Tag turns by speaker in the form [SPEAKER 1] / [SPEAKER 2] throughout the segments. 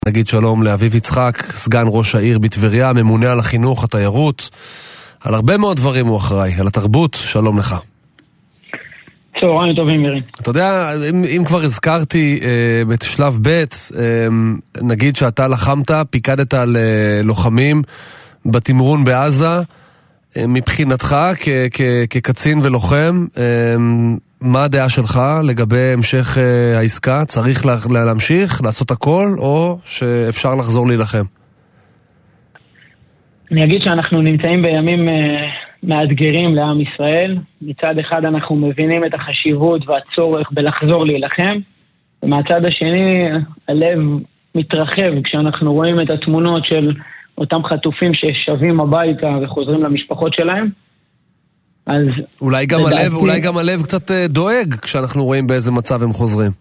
[SPEAKER 1] נגיד שלום לאביב יצחק, סגן ראש העיר בטבריה, ממונה על החינוך, התיירות, על הרבה מאוד דברים הוא אחראי, על התרבות. שלום לך.
[SPEAKER 2] צהריים טובים, מירי.
[SPEAKER 1] אתה יודע, אם כבר הזכרתי בשלב ב', נגיד שאתה לחמת, פיקדת על לוחמים בתמרון בעזה, מבחינתך כקצין ולוחם, מה הדעה שלך לגבי המשך העסקה? צריך להמשיך, לעשות הכל, או שאפשר לחזור להילחם?
[SPEAKER 2] אני אגיד שאנחנו נמצאים בימים מאתגרים לעם ישראל. מצד אחד אנחנו מבינים את החשיבות והצורך בלחזור להילחם, ומהצד השני הלב מתרחב כשאנחנו רואים את התמונות של אותם חטופים ששבים הביתה וחוזרים למשפחות שלהם. אז
[SPEAKER 1] אולי גם הלב קצת דואג כשאנחנו רואים באיזה מצב הם חוזרים.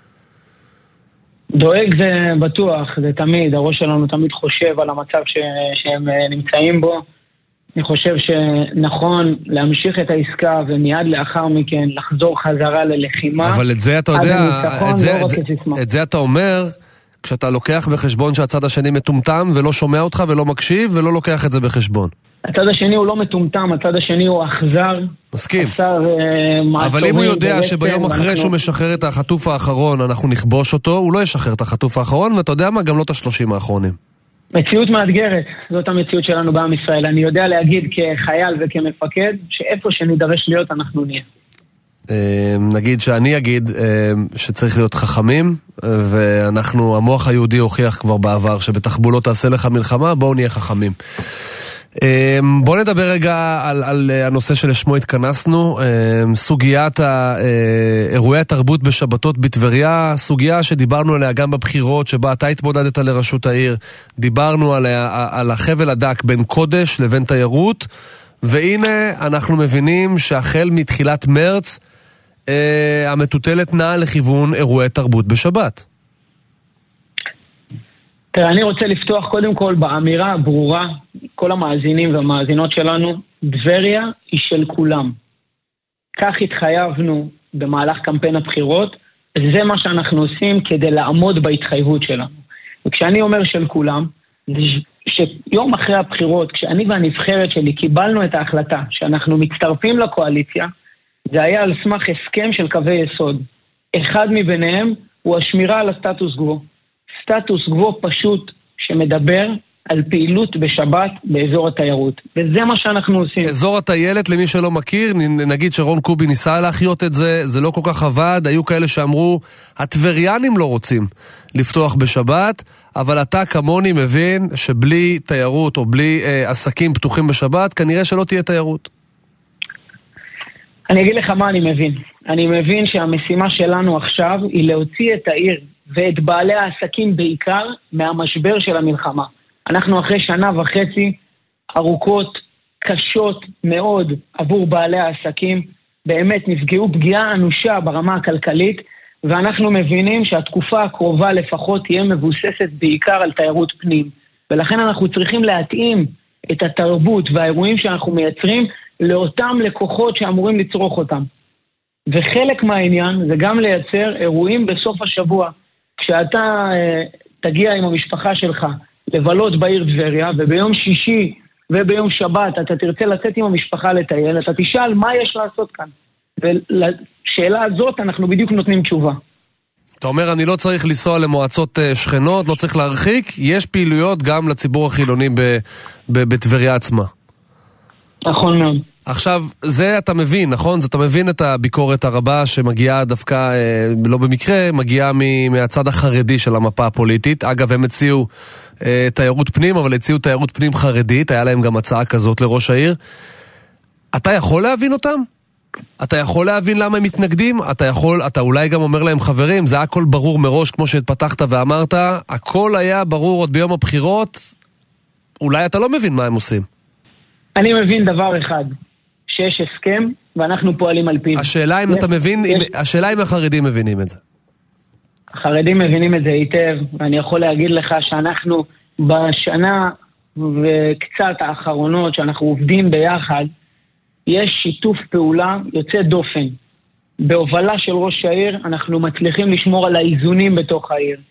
[SPEAKER 2] דואג זה בטוח, זה תמיד, הראש שלנו תמיד חושב על המצב שהם נמצאים בו. אני חושב שנכון להמשיך את העסקה ומיד לאחר מכן לחזור חזרה ללחימה.
[SPEAKER 1] אבל את זה אתה יודע, את זה אתה אומר כשאתה לוקח בחשבון שהצד השני מטומטם ולא שומע אותך ולא מקשיב ולא לוקח את זה בחשבון.
[SPEAKER 2] הצד השני הוא לא מטומטם, הצד השני הוא אכזר.
[SPEAKER 1] מסכים. אבל אם הוא יודע שביום אחרי שהוא משחרר את החטוף האחרון אנחנו נכבוש אותו, הוא לא ישחרר את החטוף האחרון, ואתה יודע מה? גם לא את 30 האחרונים.
[SPEAKER 2] מציאות מאתגרת, זאת המציאות שלנו בעם ישראל. אני יודע להגיד כחייל וכמפקד שאיפה שנידרש להיות אנחנו נהיה.
[SPEAKER 1] נגיד שאני אגיד שצריך להיות חכמים, ואנחנו, המוח היהודי הוכיח כבר בעבר שבתחבולות תעשה לך מלחמה, בואו נהיה חכמים. בואו נדבר רגע על הנושא שלשמו התכנסנו, סוגיית אירועי התרבות בשבתות בטבריה, סוגיה שדיברנו עליה גם בבחירות שבה אתה התמודדת לראשות העיר, דיברנו על החבל הדק בין קודש לבין תיירות, והנה אנחנו מבינים שהחל מתחילת מרץ המטוטלת נעה לכיוון אירועי תרבות בשבת.
[SPEAKER 2] תראה, אני רוצה לפתוח קודם כל באמירה הברורה, כל המאזינים והמאזינות שלנו, טבריה היא של כולם. כך התחייבנו במהלך קמפיין הבחירות, וזה מה שאנחנו עושים כדי לעמוד בהתחייבות שלנו. וכשאני אומר של כולם, שיום אחרי הבחירות, כשאני והנבחרת שלי קיבלנו את ההחלטה שאנחנו מצטרפים לקואליציה, זה היה על סמך הסכם של קווי יסוד. אחד מביניהם הוא השמירה על הסטטוס קוו. סטטוס קוו פשוט שמדבר על פעילות בשבת באזור התיירות. וזה מה שאנחנו עושים.
[SPEAKER 1] אזור הטיילת, למי שלא מכיר, נגיד שרון קובי ניסה להחיות את זה, זה לא כל כך עבד, היו כאלה שאמרו, הטבריאנים לא רוצים לפתוח בשבת, אבל אתה כמוני מבין שבלי תיירות או בלי עסקים פתוחים בשבת, כנראה שלא תהיה תיירות.
[SPEAKER 2] אני אגיד לך מה אני מבין. אני מבין שהמשימה שלנו עכשיו היא להוציא את העיר ואת בעלי העסקים בעיקר מהמשבר של המלחמה. אנחנו אחרי שנה וחצי ארוכות, קשות מאוד עבור בעלי העסקים, באמת נפגעו פגיעה אנושה ברמה הכלכלית, ואנחנו מבינים שהתקופה הקרובה לפחות תהיה מבוססת בעיקר על תיירות פנים. ולכן אנחנו צריכים להתאים את התרבות והאירועים שאנחנו מייצרים לאותם לקוחות שאמורים לצרוך אותם. וחלק מהעניין זה גם לייצר אירועים בסוף השבוע. כשאתה תגיע עם המשפחה שלך לבלות בעיר טבריה, וביום שישי וביום שבת אתה תרצה לצאת עם המשפחה לטייל, אתה תשאל מה יש לעשות כאן. ולשאלה הזאת אנחנו בדיוק נותנים תשובה.
[SPEAKER 1] אתה אומר, אני לא צריך לנסוע למועצות שכנות, לא צריך להרחיק, יש פעילויות גם לציבור החילוני בטבריה עצמה.
[SPEAKER 2] נכון מאוד.
[SPEAKER 1] עכשיו, זה אתה מבין, נכון? אתה מבין את הביקורת הרבה שמגיעה דווקא, לא במקרה, מגיעה מהצד החרדי של המפה הפוליטית. אגב, הם הציעו תיירות פנים, אבל הציעו תיירות פנים חרדית, היה להם גם הצעה כזאת לראש העיר. אתה יכול להבין אותם? אתה יכול להבין למה הם מתנגדים? אתה אולי גם אומר להם, חברים, זה הכל ברור מראש, כמו שפתחת ואמרת, הכל היה ברור עוד ביום הבחירות, אולי אתה לא מבין מה הם עושים.
[SPEAKER 2] אני מבין דבר אחד, שיש הסכם, ואנחנו פועלים על פיו.
[SPEAKER 1] השאלה אם אתה מבין, השאלה אם החרדים מבינים את זה.
[SPEAKER 2] החרדים מבינים את זה היטב, ואני יכול להגיד לך שאנחנו בשנה וקצת האחרונות שאנחנו עובדים ביחד, יש שיתוף פעולה יוצא דופן. בהובלה של ראש העיר אנחנו מצליחים לשמור על האיזונים בתוך העיר.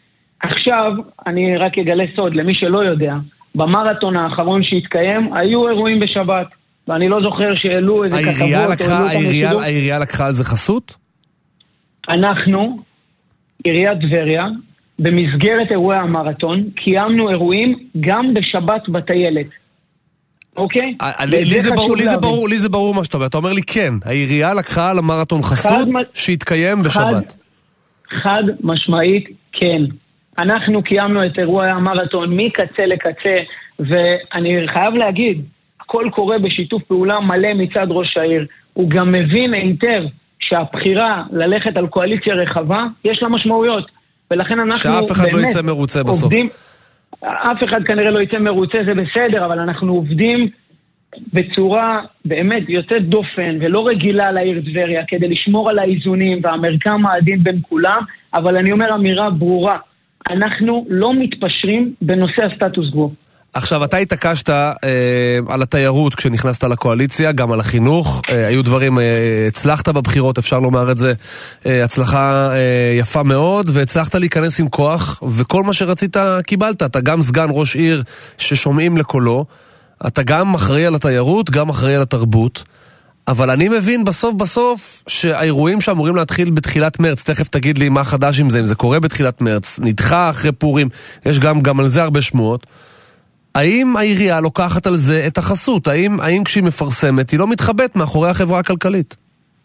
[SPEAKER 2] עכשיו, אני רק אגלה סוד למי שלא יודע, במרתון האחרון שהתקיים, היו אירועים בשבת, ואני לא זוכר שאלו איזה כתבות.
[SPEAKER 1] העירייה לקחה על זה חסות?
[SPEAKER 2] אנחנו, עיריית טבריה, במסגרת אירועי המרתון, קיימנו אירועים גם בשבת בטיילת. אוקיי?
[SPEAKER 1] לי זה ברור מה שאתה אומר. אתה אומר לי כן, העירייה לקחה על המרתון חסות שהתקיים בשבת.
[SPEAKER 2] חד משמעית כן. אנחנו קיימנו את אירועי המרתון מקצה לקצה, ואני חייב להגיד, הכל קורה בשיתוף פעולה מלא מצד ראש העיר. הוא גם מבין היטב שהבחירה ללכת על קואליציה רחבה, יש לה משמעויות. ולכן אנחנו
[SPEAKER 1] שאף אחד לא יצא מרוצה בסוף.
[SPEAKER 2] עובדים, אף אחד כנראה לא יצא מרוצה, זה בסדר, אבל אנחנו עובדים בצורה באמת יוצאת דופן ולא רגילה על העיר טבריה, כדי לשמור על האיזונים והמרקם העדין בין כולם, אבל אני אומר אמירה ברורה, אנחנו לא מתפשרים בנושא הסטטוס קוו.
[SPEAKER 1] עכשיו, אתה התעקשת על התיירות כשנכנסת לקואליציה, גם על החינוך, היו דברים, הצלחת בבחירות, אפשר לומר את זה, הצלחה יפה מאוד, והצלחת להיכנס עם כוח, וכל מה שרצית קיבלת. אתה גם סגן ראש עיר ששומעים לקולו, אתה גם אחראי על התיירות, גם אחראי על התרבות, אבל אני מבין בסוף שהאירועים שאמורים להתחיל בתחילת מרץ, תכף תגיד לי מה חדש עם זה, אם זה קורה בתחילת מרץ, נדחה אחרי פורים, יש גם על זה הרבה שמועות. האם העירייה לוקחת על זה את החסות? האם כשהיא מפרסמת היא לא מתחבאת מאחורי החברה הכלכלית?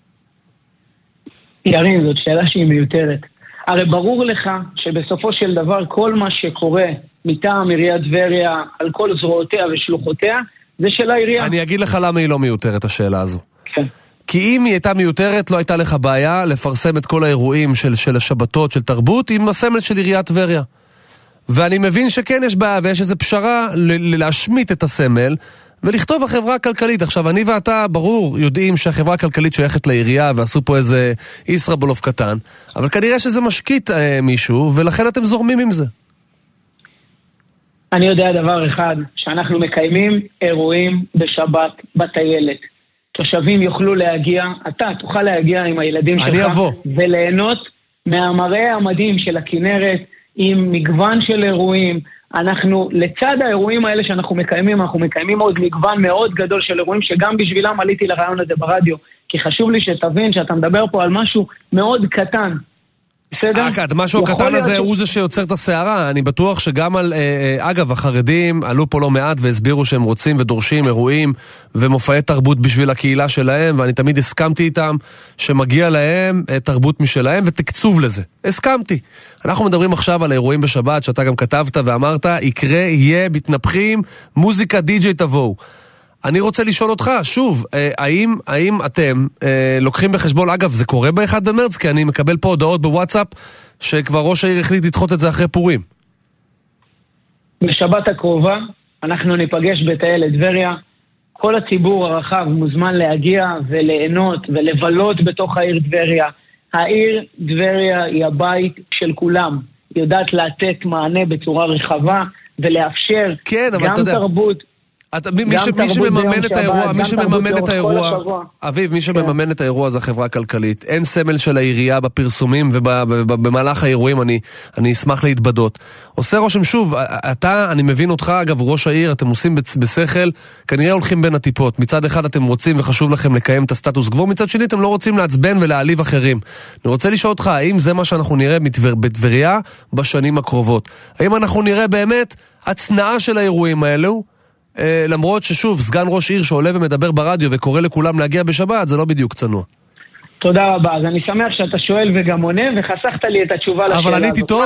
[SPEAKER 2] ירין, זאת שאלה שהיא מיותרת. הרי ברור לך שבסופו של דבר כל מה שקורה מטעם עיריית טבריה על כל זרועותיה ושלוחותיה זה של העירייה.
[SPEAKER 1] אני אגיד לך למה היא לא מיותרת השאלה הזו.
[SPEAKER 2] כן.
[SPEAKER 1] כי אם היא הייתה מיותרת לא הייתה לך בעיה לפרסם את כל האירועים של השבתות של תרבות עם הסמל של עיריית טבריה. ואני מבין שכן יש בעיה ויש איזו פשרה להשמיט את הסמל ולכתוב החברה הכלכלית. עכשיו אני ואתה ברור יודעים שהחברה הכלכלית שייכת לעירייה ועשו פה איזה ישראבלוף קטן, אבל כנראה שזה משקיט מישהו ולכן אתם זורמים עם זה.
[SPEAKER 2] אני יודע דבר אחד, שאנחנו מקיימים אירועים בשבת בטיילת. תושבים יוכלו להגיע, אתה תוכל להגיע עם הילדים שלך וליהנות מהמראה המדהים של הכנרת, עם מגוון של אירועים. אנחנו, לצד האירועים האלה שאנחנו מקיימים, אנחנו מקיימים עוד מגוון מאוד גדול של אירועים, שגם בשבילם עליתי לרעיון הזה ברדיו, כי חשוב לי שתבין שאתה מדבר פה על משהו מאוד קטן. בסדר?
[SPEAKER 1] משהו הקטן הזה הוא זה שיוצר את השערה. אני בטוח שגם על, אגב, החרדים עלו פה לא מעט והסבירו שהם רוצים ודורשים אירועים ומופעי תרבות בשביל הקהילה שלהם, ואני תמיד הסכמתי איתם שמגיע להם תרבות משלהם ותקצוב לזה. הסכמתי. אנחנו מדברים עכשיו על אירועים בשבת שאתה גם כתבת ואמרת, יקרה, יהיה, מתנפחים, מוזיקה, די-ג'יי תבואו. אני רוצה לשאול אותך, שוב, האם אתם לוקחים בחשבון, אגב, זה קורה ב-1 במרץ, כי אני מקבל פה הודעות בוואטסאפ, שכבר ראש העיר החליט לדחות את זה אחרי פורים.
[SPEAKER 2] בשבת הקרובה, אנחנו ניפגש בטיילת טבריה, כל הציבור הרחב מוזמן להגיע וליהנות ולבלות בתוך העיר טבריה. העיר טבריה היא הבית של כולם, היא יודעת לתת מענה בצורה רחבה, ולאפשר גם תרבות,
[SPEAKER 1] מי שמממן את האירוע, אביב, מי שמממן את האירוע זה החברה הכלכלית. אין סמל של העירייה בפרסומים ובמהלך האירועים, אני אשמח להתבדות. עושה רושם שוב, אני מבין אותך, אגב, ראש העיר, אתם עושים בשכל, כנראה הולכים בין הטיפות. מצד אחד אתם רוצים וחשוב לכם לקיים את הסטטוס קוו, מצד שני אתם לא רוצים לעצבן ולהעליב אחרים. אני רוצה לשאול אותך, האם זה מה שאנחנו נראה בטבריה בשנים הקרובות? האם אנחנו נראה באמת הצנעה של האירועים האלו? למרות ששוב, סגן ראש עיר שעולה ומדבר ברדיו וקורא לכולם להגיע בשבת, זה לא בדיוק צנוע.
[SPEAKER 2] תודה רבה, אז אני שמח שאתה שואל וגם עונה, וחסכת לי את התשובה לשאלה הזאת.
[SPEAKER 1] אבל עניתי טוב?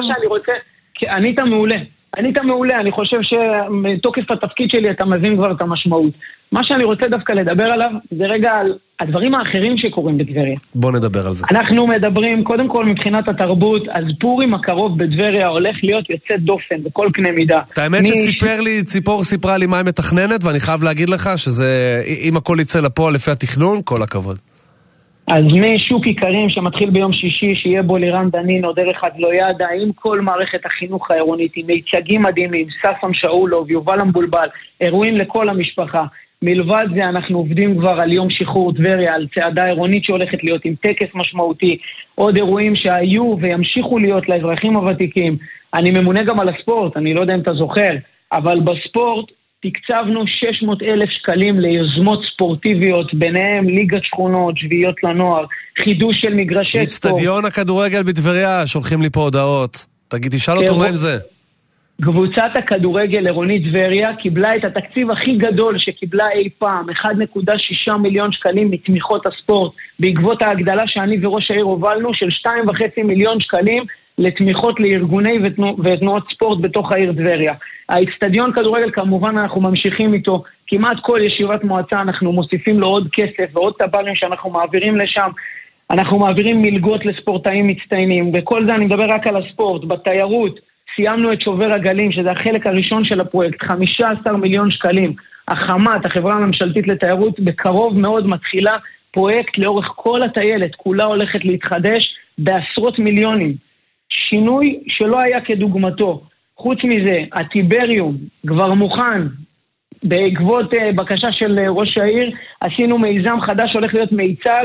[SPEAKER 2] ענית מעולה, אני חושב שמתוקף התפקיד שלי אתה מבין כבר את המשמעות. מה שאני רוצה דווקא לדבר עליו, זה רגע על הדברים האחרים שקורים בטבריה.
[SPEAKER 1] בוא נדבר על זה.
[SPEAKER 2] אנחנו מדברים, קודם כל מבחינת התרבות, אז פורים הקרוב בטבריה הולך להיות יוצא דופן, בכל קנה מידה.
[SPEAKER 1] האמת ציפור סיפרה לי מה היא מתכננת, ואני חייב להגיד לך שזה, אם הכל יצא לפועל לפי התכנון, כל הכבוד.
[SPEAKER 2] אז משוק עיקרים שמתחיל ביום שישי, שיהיה בו לירן דנינו, דרך הדלוידה, עם כל מערכת החינוך העירונית, עם מיצגים מדהימים, ספם שאולוב, יובל המבולבל, אירועים לכל המשפחה. מלבד זה אנחנו עובדים כבר על יום שחרור טבריה, על צעדה עירונית שהולכת להיות עם טקס משמעותי, עוד אירועים שהיו וימשיכו להיות לאזרחים הוותיקים. אני ממונה גם על הספורט, אני לא יודע אם אתה זוכר, אבל בספורט תקצבנו 600,000 שקלים ליוזמות ספורטיביות, ביניהם ליגת שכונות, שביעיות לנוער, חידוש של מגרשי ספורט.
[SPEAKER 1] אצטדיון הכדורגל בטבריה, שולחים לי פה הודעות. תגיד, תשאל אותו מה עם זה.
[SPEAKER 2] קבוצת הכדורגל עירונית טבריה קיבלה את התקציב הכי גדול שקיבלה אי פעם, 1.6 מיליון שקלים מתמיכות הספורט, בעקבות ההגדלה שאני וראש העיר הובלנו של 2.5 מיליון שקלים לתמיכות לארגוני ותנועות ספורט בתוך העיר טבריה. האצטדיון כדורגל כמובן אנחנו ממשיכים איתו, כמעט כל ישיבת מועצה אנחנו מוסיפים לו עוד כסף ועוד טברים שאנחנו מעבירים לשם, אנחנו מעבירים מלגות לספורטאים מצטיינים, וכל זה אני מדבר רק על הספורט. בתיירות סיימנו את שובר הגלים, שזה החלק הראשון של הפרויקט, 15 מיליון שקלים. החמת, החברה הממשלתית לתיירות, בקרוב מאוד מתחילה פרויקט לאורך כל הטיילת, כולה הולכת להתחדש בעשרות מיליונים. שינוי שלא היה כדוגמתו. חוץ מזה, הטיבריום כבר מוכן, בעקבות בקשה של ראש העיר, עשינו מיזם חדש, הולך להיות מיצג,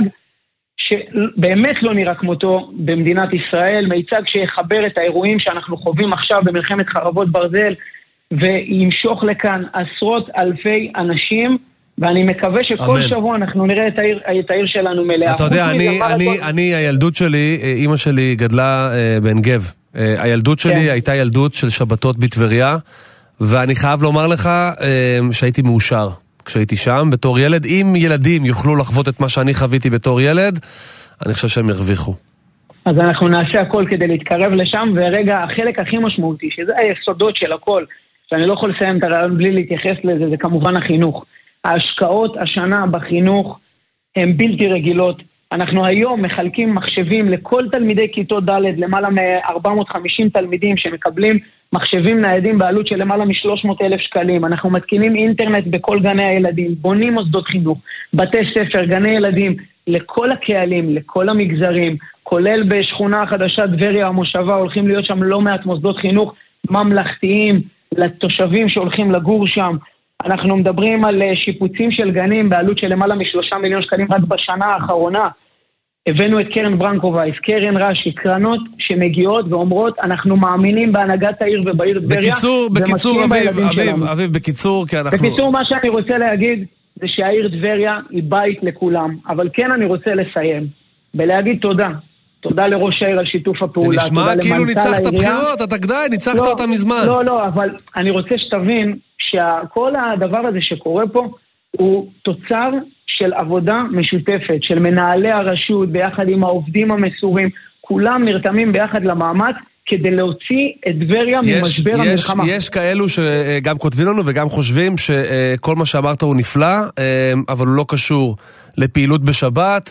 [SPEAKER 2] שבאמת לא נראה כמותו במדינת ישראל, מיצג שיחבר את האירועים שאנחנו חווים עכשיו במלחמת חרבות ברזל, וימשוך לכאן עשרות אלפי אנשים, ואני מקווה שכל שבוע אנחנו נראה את העיר שלנו מלאה.
[SPEAKER 1] אתה יודע, אני הילדות שלי, אמא שלי גדלה בעין גב. הילדות שלי הייתה ילדות של שבתות בטבריה, ואני חייב לומר לך שהייתי מאושר כשהייתי שם בתור ילד. אם ילדים יוכלו לחוות את מה שאני חוויתי בתור ילד, אני חושב שהם ירוויחו.
[SPEAKER 2] אז אנחנו נעשה הכל כדי להתקרב לשם, ורגע, החלק הכי משמעותי, שזה היסודות של הכל, שאני לא יכול לסיים את הרעיון בלי להתייחס לזה, זה כמובן החינוך. ההשקעות השנה בחינוך הן בלתי רגילות. אנחנו היום מחלקים מחשבים לכל תלמידי כיתות ד', למעלה מ-450 תלמידים שמקבלים מחשבים ניידים בעלות של למעלה מ-300,000 שקלים. אנחנו מתקינים אינטרנט בכל גני הילדים, בונים מוסדות חינוך, בתי ספר, גני ילדים, לכל הקהלים, לכל המגזרים, כולל בשכונה החדשה טבריה המושבה, הולכים להיות שם לא מעט מוסדות חינוך ממלכתיים לתושבים שהולכים לגור שם. אנחנו מדברים על שיפוצים של גנים בעלות של למעלה מ3 מיליון שקלים רק בשנה האחרונה. הבאנו את קרן ברנקובייס, קרן רש"י, קרנות שמגיעות ואומרות, אנחנו מאמינים בהנהגת העיר ובעיר טבריה.
[SPEAKER 1] בקיצור, אביב, בקיצור, כי אנחנו...
[SPEAKER 2] בקיצור, מה שאני רוצה להגיד, זה שהעיר טבריה היא בית לכולם. אבל כן אני רוצה לסיים, בלהגיד תודה. תודה לראש העיר על שיתוף הפעולה.
[SPEAKER 1] זה נשמע כאילו ניצחת בחירות, אתה גדאי, ניצחת אותה מזמן.
[SPEAKER 2] לא, אבל אני רוצה שתבין שכל הדבר הזה שקורה פה, הוא תוצר של עבודה משותפת, של מנהלי הרשות, ביחד עם העובדים המסורים, כולם נרתמים ביחד למאמץ, כדי להוציא את טבריה ממשבר המלחמה.
[SPEAKER 1] יש כאלו שגם כותבים לנו וגם חושבים שכל מה שאמרת הוא נפלא, אבל הוא לא קשור לפעילות בשבת,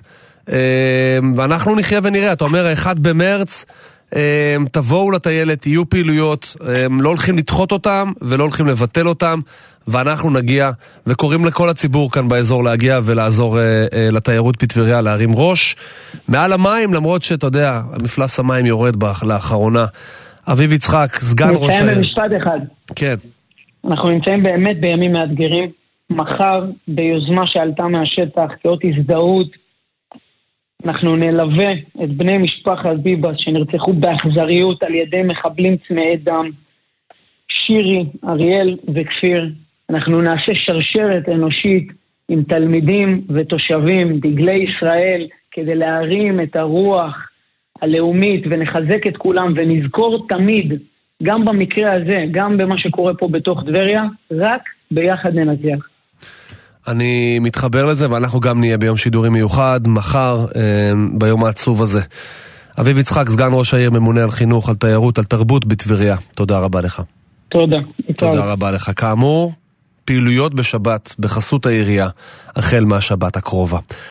[SPEAKER 1] ואנחנו נחיה ונראה. אתה אומר, 1 במרץ, תבואו לטיילת, יהיו פעילויות, לא הולכים לדחות אותם ולא הולכים לבטל אותם, ואנחנו נגיע וקוראים לכל הציבור כאן באזור להגיע ולעזור לתיירות בטבריה להרים ראש מעל המים, למרות שאתה יודע, מפלס המים יורד לאחרונה. אביב יצחק, סגן ראש העיר.
[SPEAKER 2] נמצאים במשפט אחד.
[SPEAKER 1] כן.
[SPEAKER 2] אנחנו נמצאים באמת בימים מאתגרים. מחר ביוזמה שעלתה מהשטח כאות הזדהות, אנחנו נלווה את בני משפחת ביבס שנרצחו באכזריות על ידי מחבלים צמאי דם, שירי, אריאל וכפיר. אנחנו נעשה שרשרת אנושית עם תלמידים ותושבים, דגלי ישראל, כדי להרים את הרוח הלאומית ונחזק את כולם ונזכור תמיד, גם במקרה הזה, גם במה שקורה פה בתוך טבריה, רק ביחד ננצח.
[SPEAKER 1] אני מתחבר לזה, ואנחנו גם נהיה ביום שידורי מיוחד, מחר, ביום העצוב הזה. אביב יצחק, סגן ראש העיר, ממונה על חינוך, על תיירות, על תרבות בטבריה. תודה רבה לך.
[SPEAKER 2] תודה.
[SPEAKER 1] תודה רבה לך. כאמור, פעילויות בשבת, בחסות העירייה, החל מהשבת הקרובה.